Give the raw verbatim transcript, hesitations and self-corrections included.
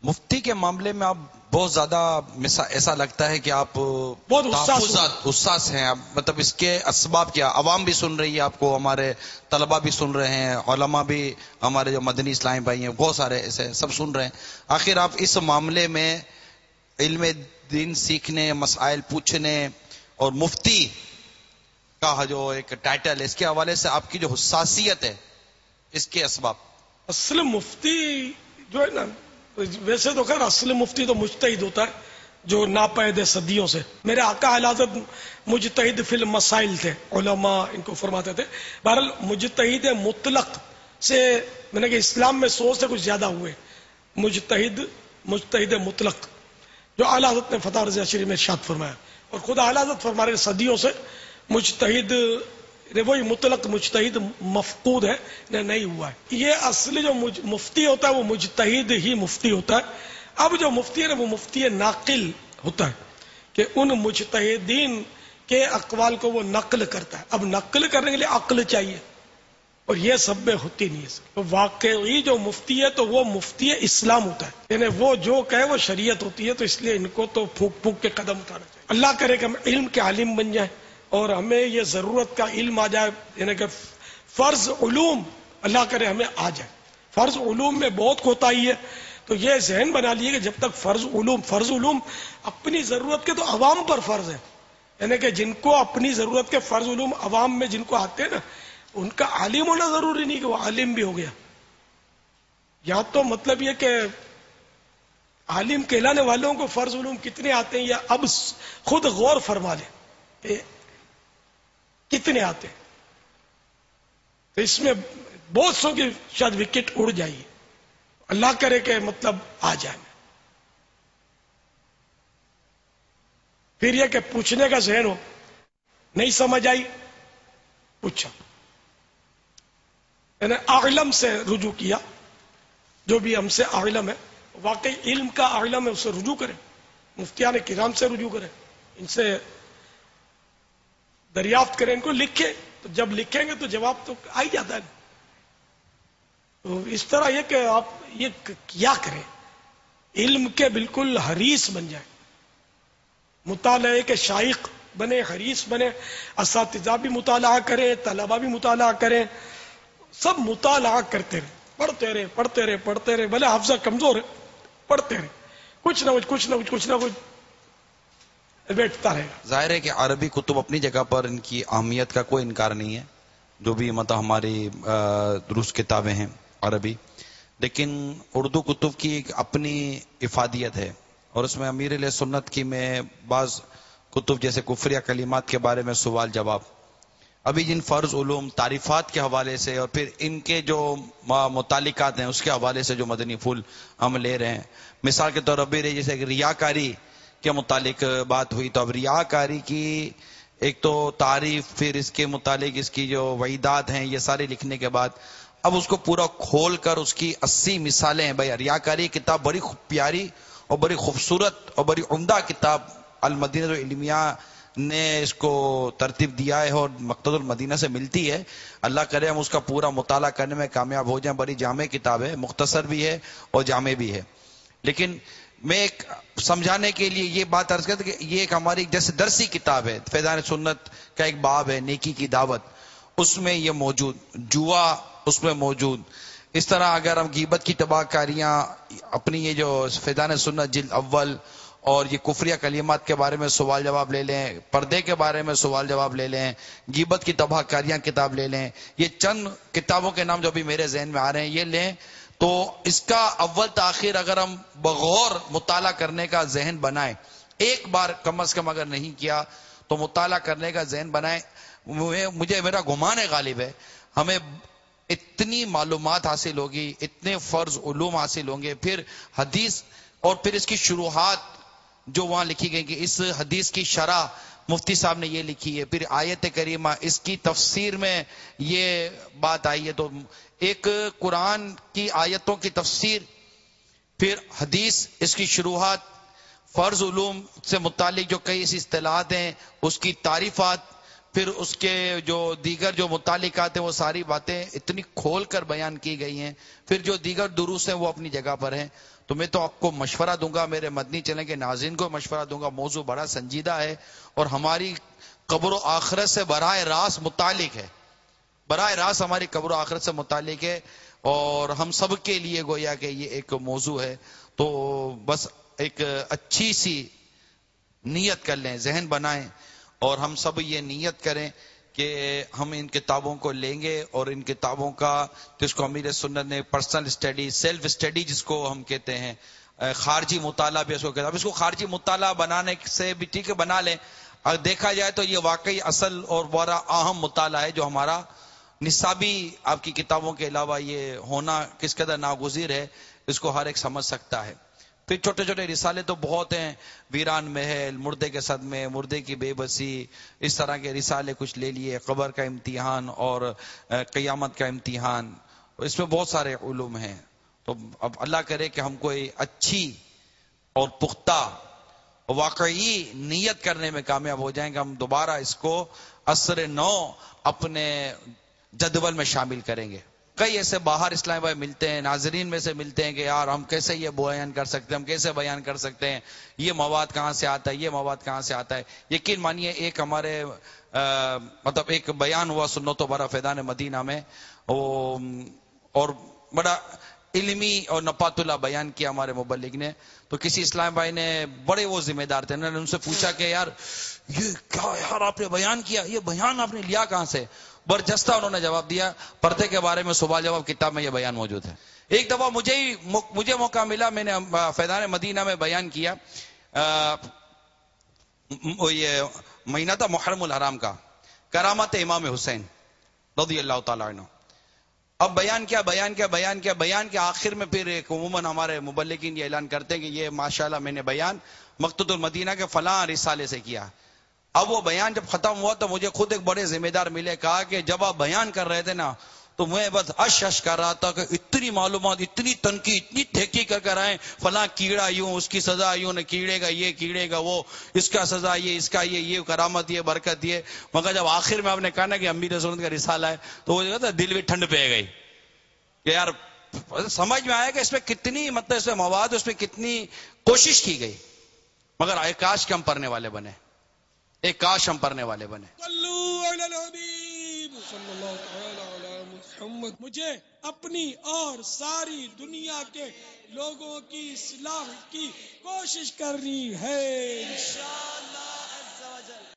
مفتی کے معاملے میں آپ بہت زیادہ ایسا لگتا ہے کہ آپ بہت تحفظات حساس ہیں. آپ مطلب اس کے اسباب کیا؟ عوام بھی سن رہی ہے آپ کو، ہمارے طلبہ بھی سن رہے ہیں، علماء بھی، ہمارے جو مدنی اسلامی بھائی ہیں بہت سارے ایسے سب سن رہے ہیں. آخر آپ اس معاملے میں علم دین سیکھنے، مسائل پوچھنے اور مفتی کا جو ایک ٹائٹل ہے، اس کے حوالے سے آپ کی جو حساسیت ہے، اس کے اسباب؟ اصل مفتی جو ہے نا، ویسے تو خیر اصل مفتی تو مجتہد ہوتا ہے جو ناپید ہے صدیوں سے. میرے آقا اعلی حضرت مجتہد فی المسائل تھے، علماء ان کو فرماتے تھے. بہرحال مجتہد مطلق سے میں نے کہ اسلام میں سو سے کچھ زیادہ ہوئے. مجتہد مجتہد مطلق جو اعلی حضرت نے فتح رضیہ شریف میں ارشاد فرمایا، اور خدا اعلی حضرت فرما رہے صدیوں سے مجتہد وہی مطلق مجتہد مفقود ہے، نہیں ہوا ہے. یہ اصلی جو مفتی ہوتا ہے وہ مجتہد ہی مفتی ہوتا ہے. اب جو مفتی ہے نا وہ مفتی ناقل ہوتا ہے کہ ان مجتہدین کے اقوال کو وہ نقل کرتا ہے. اب نقل کرنے کے لیے عقل چاہیے، اور یہ سب میں ہوتی نہیں ہے. تو واقعی جو مفتی ہے تو وہ مفتی اسلام ہوتا ہے، یعنی وہ جو کہے وہ شریعت ہوتی ہے. تو اس لیے ان کو تو پھونک پھونک کے قدم اٹھانا چاہیے. اللہ کرے کہ ہم علم کے عالم بن جائیں اور ہمیں یہ ضرورت کا علم آ جائے، یعنی کہ فرض علوم اللہ کرے ہمیں آ جائے. فرض علوم میں بہت کوتاہی ہے، تو یہ ذہن بنا لیے کہ جب تک فرض علوم فرض علوم اپنی ضرورت کے تو عوام پر فرض ہے، یعنی کہ جن کو اپنی ضرورت کے فرض علوم عوام میں جن کو آتے ہیں نا، ان کا عالم ہونا ضروری نہیں کہ وہ عالم بھی ہو گیا. یا تو مطلب یہ کہ عالم کہلانے والوں کو فرض علوم کتنے آتے ہیں، یا اب خود غور فرما لیں کہ کتنے آتے ہیں. تو اس میں بہت سو کی شاید وکٹ اڑ جائیے. اللہ کرے کہ مطلب آ جائے. پھر یہ کہ پوچھنے کا ذہن ہو، نہیں سمجھ آئی پوچھا، یعنی عالم سے رجوع کیا. جو بھی ہم سے عالم ہے، واقعی علم کا عالم ہے، اس سے رجوع کریں. مفتیان کرام سے رجوع کریں، ان سے دریافت کریں، ان کو لکھیں. تو جب لکھیں گے تو جواب تو آ ہی جاتا ہے. تو اس طرح یہ کہ آپ یہ کیا کریں، علم کے بالکل حریص بن جائیں، مطالعے کے شائق بنے، حریص بنے. اساتذہ بھی مطالعہ کریں، طلبہ بھی مطالعہ کریں، سب مطالعہ کرتے رہے، پڑھتے رہے پڑھتے رہے پڑھتے رہے بھلے حافظہ کمزور ہے، پڑھتے رہے، کچھ نہ کچھ کچھ نہ کچھ کچھ نہ کچھ بیٹھتا رہے گا. ظاہر ہے کہ عربی کتب اپنی جگہ پر ان کی اہمیت کا کوئی انکار نہیں ہے، جو بھی مطلب ہماری دروس کتابیں ہیں عربی، لیکن اردو کتب کی ایک اپنی افادیت ہے. اور اس میں امیر علیہ سنت کی میں بعض کتب جیسے کفریہ کلمات کے بارے میں سوال جواب، ابھی جن فرض علوم تعریفات کے حوالے سے اور پھر ان کے جو متعلقات ہیں اس کے حوالے سے جو مدنی پھول ہم لے رہے ہیں. مثال کے طور پر ابھی جیسے کہ ریاکاری کے متعلق بات ہوئی، تو اب ریاکاری کی ایک تو تعریف، پھر اس کے متعلق اس کی جو وعیدات ہیں یہ سارے لکھنے کے بعد اب اس کو پورا کھول کر اس کی اسی مثالیں ہیں. بھائی ریاکاری کتاب بڑی پیاری اور بڑی خوبصورت اور بڑی عمدہ کتاب المدینہ العلمیہ نے اس کو ترتیب دیا ہے اور مقتض المدینہ سے ملتی ہے. اللہ کرے ہم اس کا پورا مطالعہ کرنے میں کامیاب ہو جائیں. بڑی جامع کتاب ہے، مختصر بھی ہے اور جامع بھی ہے. لیکن میں ایک سمجھانے کے لیے یہ بات عرض کرتا کہ یہ ایک ہماری جیسے درسی کتاب ہے، فیضان سنت کا ایک باب ہے نیکی کی دعوت، اس میں یہ موجود، جوا اس میں موجود. اس طرح اگر ہم غیبت کی تباہ کاریاں اپنی یہ جو فیضان سنت جلد اول اور یہ کفریہ کلمات کے بارے میں سوال جواب لے لیں، پردے کے بارے میں سوال جواب لے لیں، غیبت کی تباہ کاریاں کتاب لے لیں، یہ چند کتابوں کے نام جو بھی میرے ذہن میں آ رہے ہیں یہ لیں. تو اس کا اول تاخیر اگر ہم بغور مطالعہ کرنے کا ذہن بنائیں، ایک بار کم از کم اگر نہیں کیا تو مطالعہ کرنے کا ذہن بنائیں. مجھے میرا گمان ہے غالب ہے ہمیں اتنی معلومات حاصل ہوگی، اتنے فرض علوم حاصل ہوں گے. پھر حدیث اور پھر اس کی شروحات جو وہاں لکھی گئی کہ اس حدیث کی شرح مفتی صاحب نے یہ لکھی ہے، پھر آیت کریمہ اس کی تفسیر میں یہ بات آئی ہے. تو ایک قرآن کی آیتوں کی تفسیر، پھر حدیث اس کی شروحات، فرض علوم سے متعلق جو کئی ایسی اصطلاحات ہیں اس کی تعریفات، پھر اس کے جو دیگر جو متعلقات ہیں وہ ساری باتیں اتنی کھول کر بیان کی گئی ہیں. پھر جو دیگر دروس ہیں وہ اپنی جگہ پر ہیں. تو تو میں تو آپ کو مشورہ دوں گا، میرے مدنی چینل کے ناظرین کو مشورہ دوں گا، موضوع بڑا سنجیدہ ہے اور ہماری قبر و آخرت سے براہ راست متعلق ہے، براہ راست ہماری قبر و آخرت سے متعلق ہے، اور ہم سب کے لیے گویا کہ یہ ایک موضوع ہے۔ تو بس ایک اچھی سی نیت کر لیں، ذہن بنائیں، اور ہم سب یہ نیت کریں کہ ہم ان کتابوں کو لیں گے، اور ان کتابوں کا جس کو امیر سنت نے پرسنل اسٹڈی، سیلف اسٹڈی جس کو ہم کہتے ہیں، خارجی مطالعہ بھی اس کو کہتے ہیں، اب اس کو خارجی مطالعہ بنانے سے بھی ٹھیک ہے بنا لیں، اگر دیکھا جائے تو یہ واقعی اصل اور بڑا اہم مطالعہ ہے جو ہمارا نصابی آپ کی کتابوں کے علاوہ یہ ہونا کس قدر ناگزیر ہے، اس کو ہر ایک سمجھ سکتا ہے۔ پھر چھوٹے چھوٹے رسالے تو بہت ہیں، ویران محل، مردے کے صدمے، مردے کی بے بسی، اس طرح کے رسالے کچھ لے لیے، قبر کا امتحان اور قیامت کا امتحان، اس میں بہت سارے علوم ہیں۔ تو اب اللہ کرے کہ ہم کوئی اچھی اور پختہ واقعی نیت کرنے میں کامیاب ہو جائیں کہ ہم دوبارہ اس کو عصر نو اپنے جدول میں شامل کریں گے۔ کئی ایسے باہر اسلام بھائی ملتے ہیں، ناظرین میں سے ملتے ہیں کہ یار ہم کیسے یہ بیان کر سکتے ہیں، ہم کیسے بیان کر سکتے ہیں، یہ مواد کہاں سے آتا ہے، یہ مواد کہاں سے آتا ہے۔ یقین مانیے ایک ہمارے مطلب ایک بیان ہوا سنت و برا فیضان مدینہ میں، اور بڑا علمی اور نپات اللہ بیان کیا ہمارے مبلغ نے، تو کسی اسلام بھائی نے، بڑے وہ ذمہ دار تھے، انہوں نے ان سے پوچھا کہ یار یہ کیا یار آپ نے بیان کیا، یہ بیان آپ نے لیا کہاں سے؟ برجستہ انہوں نے جواب دیا، پردے کے بارے میں سوال جواب کتاب میں یہ بیان موجود ہے۔ ایک دفعہ مجھے ہی مجھے موقع ملا، میں نے فیضان مدینہ میں بیان کیا، یہ مہینہ تھا محرم الحرام کا، کرامت امام حسین رضی اللہ تعالیٰ عنہ۔ اب بیان کیا بیان کیا بیان کیا بیان کے آخر میں پھر ایک عموماً ہمارے مبلغین یہ اعلان کرتے ہیں کہ یہ ماشاءاللہ میں نے بیان مقتوط المدینہ کے فلاں رسالے سے کیا۔ اب وہ بیان جب ختم ہوا تو مجھے خود ایک بڑے ذمہ دار ملے، کہا کہ جب آپ بیان کر رہے تھے نا تو میں بس اش اش کر رہا تھا کہ اتنی معلومات، اتنی تنقید، اتنی تحقیق کر کر آئے، فلاں کیڑا یوں، اس کی سزا یوں، نہ کیڑے گا یہ، کیڑے گا وہ، اس کا سزا یہ، اس کا یہ، یہ کرامت یہ، برکت یہ۔ مگر جب آخر میں آپ نے کہا نا کہ امیر سنت کا رسالہ ہے تو وہ کہتا دل بھی ٹھنڈ پہ گئی کہ یار سمجھ میں آیا کہ اس میں کتنی مطلب اس میں مواد، اس میں کتنی کوشش کی گئی، مگر آئے کاش کہ ہم پڑھنے والے بنے، ایک کاش ہم پڑھنے والے بنے۔ صلو علی الحبیب صلی اللہ تعالی علی محمد۔ مجھے اپنی اور ساری دنیا کے لوگوں کی اصلاح کی کوشش کرنی ہے انشاءاللہ۔